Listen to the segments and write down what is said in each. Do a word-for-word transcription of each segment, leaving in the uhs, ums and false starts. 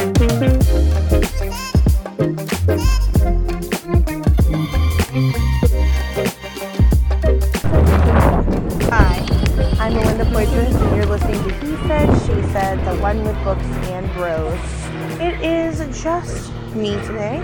I'm Melinda Poitras, and you're listening to He Said, She Said, the one with books and bros. It is just me today.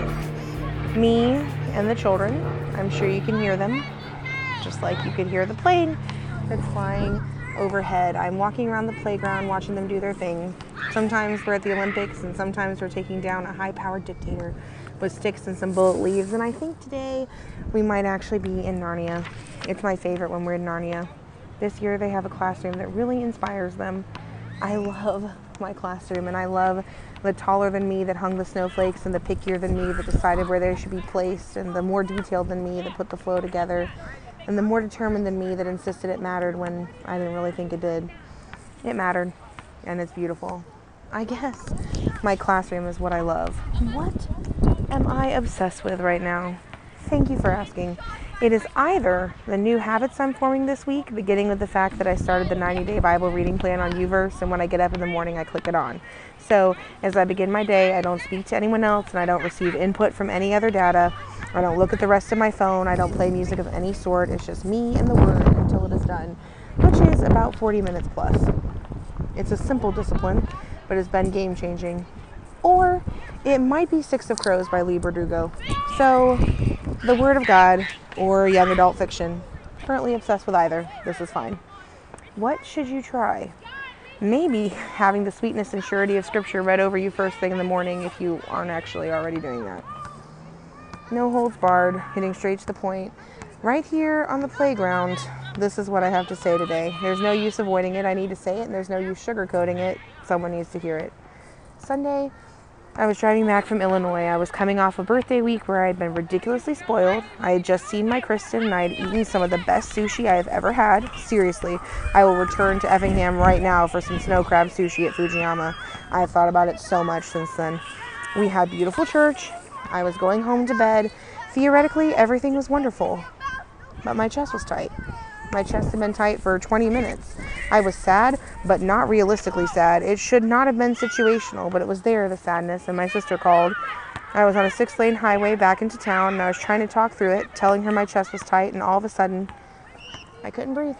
Me and the children. I'm sure you can hear them, just like you could hear the plane that's flying overhead. I'm walking around the playground watching them do their thing. Sometimes we're at the Olympics, and sometimes we're taking down a high-powered dictator with sticks and some bullet leaves. And I think today we might actually be in Narnia. It's my favorite when we're in Narnia. This year they have a classroom that really inspires them. I love my classroom, and I love the taller than me that hung the snowflakes, and the pickier than me that decided where they should be placed, and the more detailed than me that put the flow together, and the more determined than me that insisted it mattered when I didn't really think it did. It mattered, and it's beautiful. I guess my classroom is what I love. What am I obsessed with right now? Thank you for asking. It is either the new habits I'm forming this week, beginning with the fact that I started the ninety-day Bible reading plan on YouVerse, and when I get up in the morning, I click it on. So as I begin my day, I don't speak to anyone else, and I don't receive input from any other data. I don't look at the rest of my phone. I don't play music of any sort. It's just me and the Word until it is done, which is about forty minutes plus. It's a simple discipline, but it's been game-changing. Or it might be Six of Crows by Lee Bardugo. So the Word of God or young adult fiction. Currently obsessed with either. This is fine. What should you try? Maybe having the sweetness and surety of Scripture read over you first thing in the morning if you aren't actually already doing that. No holds barred, hitting straight to the point. Right here on the playground, this is what I have to say today. There's no use avoiding it. I need to say it, and there's no use sugarcoating it. Someone needs to hear it. Sunday, I was driving back from Illinois. I was coming off a birthday week where I had been ridiculously spoiled. I had just seen my Kristen, and I had eaten some of the best sushi I have ever had. Seriously, I will return to Effingham right now for some snow crab sushi at Fujiyama. I have thought about it so much since then. We had beautiful church. I was going home to bed. Theoretically, everything was wonderful, but my chest was tight. My chest had been tight for twenty minutes. I was sad, but not realistically sad. It should not have been situational, but it was there, the sadness, and my sister called. I was on a six-lane highway back into town, and I was trying to talk through it, telling her my chest was tight, and all of a sudden, I couldn't breathe.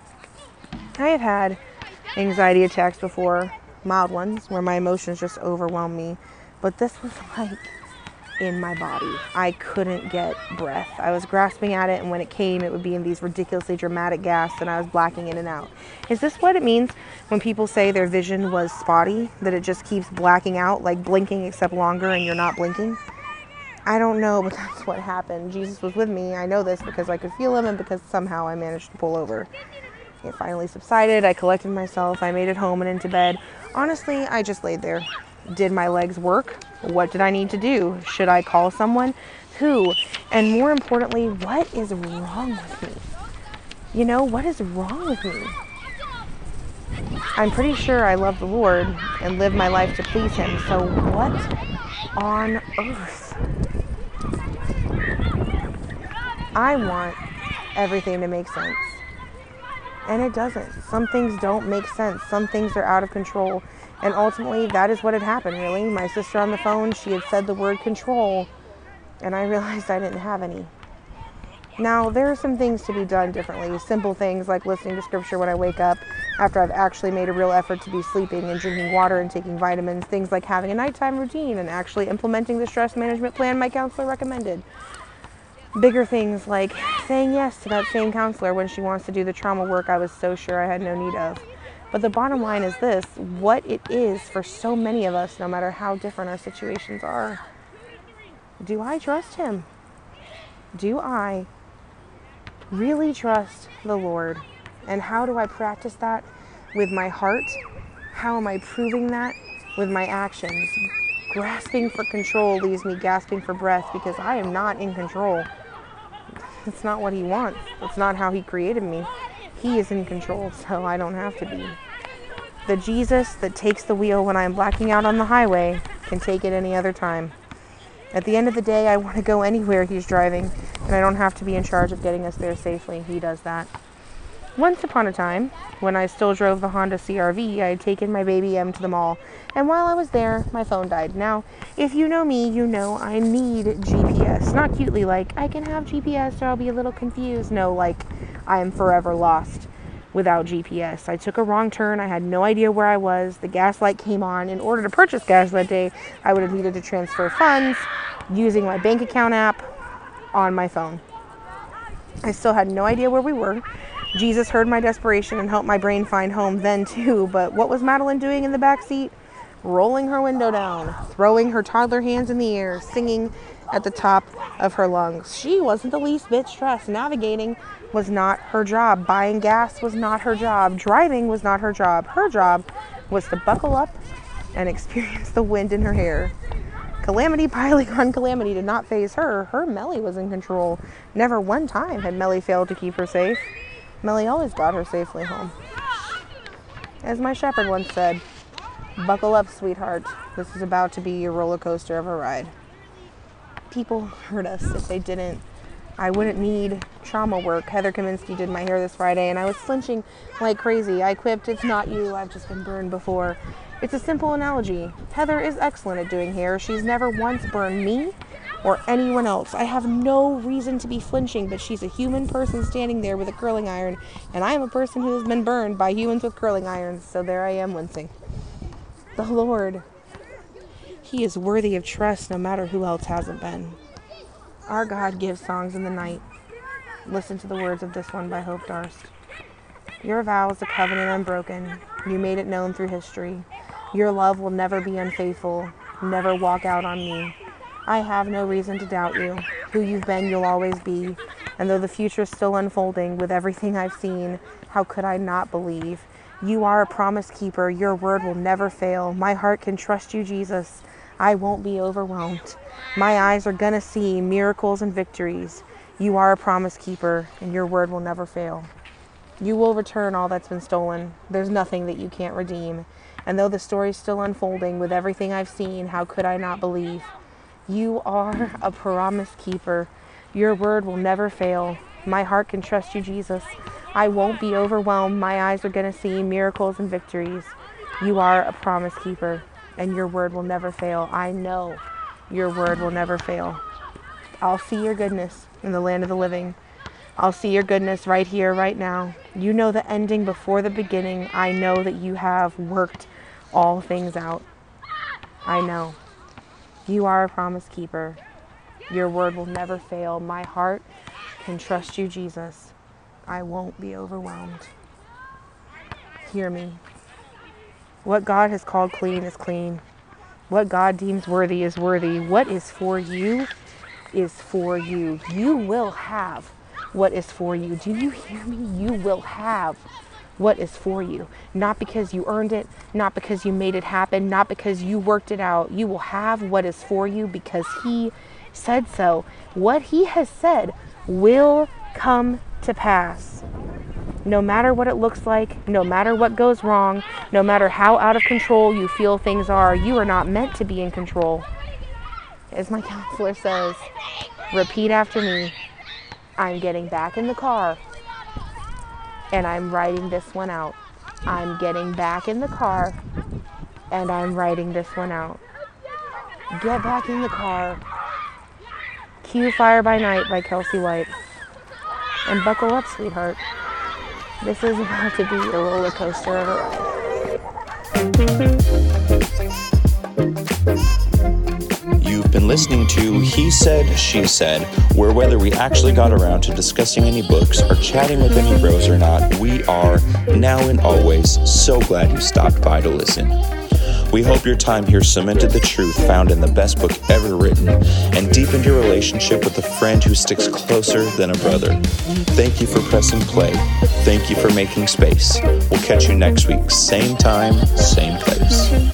I have had anxiety attacks before, mild ones, where my emotions just overwhelm me, but this was like in my body. I couldn't get breath. I was grasping at it, and when it came, it would be in these ridiculously dramatic gasps, and I was blacking in and out. Is this what it means when people say their vision was spotty? That it just keeps blacking out, like blinking except longer and you're not blinking? I don't know, but that's what happened. Jesus was with me. I know this because I could feel him and because somehow I managed to pull over. It finally subsided. I collected myself. I made it home and into bed. Honestly, I just laid there. Did my legs work? What did I need to do? Should I call someone? Who? And more importantly, what is wrong with me? You know, what is wrong with me? I'm pretty sure I love the Lord and live my life to please him. So what on earth? I want everything to make sense. And it doesn't. Some things don't make sense. Some things are out of control. And ultimately, that is what had happened, really. My sister on the phone, she had said the word control, and I realized I didn't have any. Now, there are some things to be done differently. Simple things like listening to Scripture when I wake up, after I've actually made a real effort to be sleeping and drinking water and taking vitamins. Things like having a nighttime routine and actually implementing the stress management plan my counselor recommended. Bigger things like saying yes to that same counselor when she wants to do the trauma work I was so sure I had no need of. But the bottom line is this: what it is for so many of us, no matter how different our situations are. Do I trust him? Do I really trust the Lord? And how do I practice that with my heart? How am I proving that with my actions? Grasping for control leaves me gasping for breath because I am not in control. It's not what he wants. It's not how he created me. He is in control, so I don't have to be. The Jesus that takes the wheel when I am blacking out on the highway can take it any other time. At the end of the day, I want to go anywhere he's driving, and I don't have to be in charge of getting us there safely. He does that. Once upon a time, when I still drove the Honda C R V, I had taken my baby M to the mall, and while I was there, my phone died. Now, if you know me, you know I need G P S. Not cutely like, I can have G P S or I'll be a little confused. No, like, I am forever lost without G P S. I took a wrong turn. I had no idea where I was. The gas light came on. In order to purchase gas that day, I would have needed to transfer funds using my bank account app on my phone. I still had no idea where we were. Jesus heard my desperation and helped my brain find home then too, but what was Madeline doing in the back seat? Rolling her window down, throwing her toddler hands in the air, singing at the top of her lungs. She wasn't the least bit stressed. Navigating was not her job. Buying gas was not her job. Driving was not her job. Her job was to buckle up and experience the wind in her hair. Calamity piling on calamity did not faze her. Her Melly was in control. Never one time had Melly failed to keep her safe. Melly always got her safely home. As my shepherd once said, buckle up, sweetheart. This is about to be a roller coaster of a ride. People hurt us. If they didn't, I wouldn't need trauma work. Heather Kaminsky did my hair this Friday, and I was flinching like crazy. I quipped, it's not you, I've just been burned before. It's a simple analogy. Heather is excellent at doing hair. She's never once burned me or anyone else. I have no reason to be flinching, but she's a human person standing there with a curling iron, and I am a person who has been burned by humans with curling irons, so there I am wincing. The Lord, He is worthy of trust no matter who else hasn't been. Our God gives songs in the night. Listen to the words of this one by Hope Darst. Your vow is a covenant unbroken. You made it known through history. Your love will never be unfaithful. Never walk out on me. I have no reason to doubt you. Who you've been, you'll always be. And though the future's still unfolding with everything I've seen, how could I not believe? You are a promise keeper. Your word will never fail. My heart can trust you, Jesus. I won't be overwhelmed. My eyes are gonna see miracles and victories. You are a promise keeper, and your word will never fail. You will return all that's been stolen. There's nothing that you can't redeem. And though the story's still unfolding with everything I've seen, how could I not believe? You are a promise keeper. Your word will never fail. My heart can trust you, Jesus. I won't be overwhelmed. My eyes are going to see miracles and victories. You are a promise keeper, and your word will never fail. I know your word will never fail. I'll see your goodness in the land of the living. I'll see your goodness right here, right now. You know the ending before the beginning. I know that you have worked all things out. I know. You are a promise keeper. Your word will never fail. My heart can trust you, Jesus. I won't be overwhelmed. Hear me. What God has called clean is clean. What God deems worthy is worthy. What is for you is for you. You will have what is for you. Do you hear me? You will have what is for you. Not because you earned it, not because you made it happen, not because you worked it out. You will have what is for you because He said so. What He has said will come to pass. No matter what it looks like, no matter what goes wrong, no matter how out of control you feel things are, you are not meant to be in control. As my counselor says, repeat after me. I'm getting back in the car and I'm writing this one out. I'm getting back in the car and I'm writing this one out. Get back in the car. Cue Fire by Night by Kelsey White. And buckle up, sweetheart. This is about to be a roller coaster of a ride. You've been listening to He Said, She Said, where whether we actually got around to discussing any books or chatting with any bros or not, we are, now and always, so glad you stopped by to listen. We hope your time here cemented the truth found in the best book ever written and deepened your relationship with a friend who sticks closer than a brother. Thank you for pressing play. Thank you for making space. We'll catch you next week, same time, same place.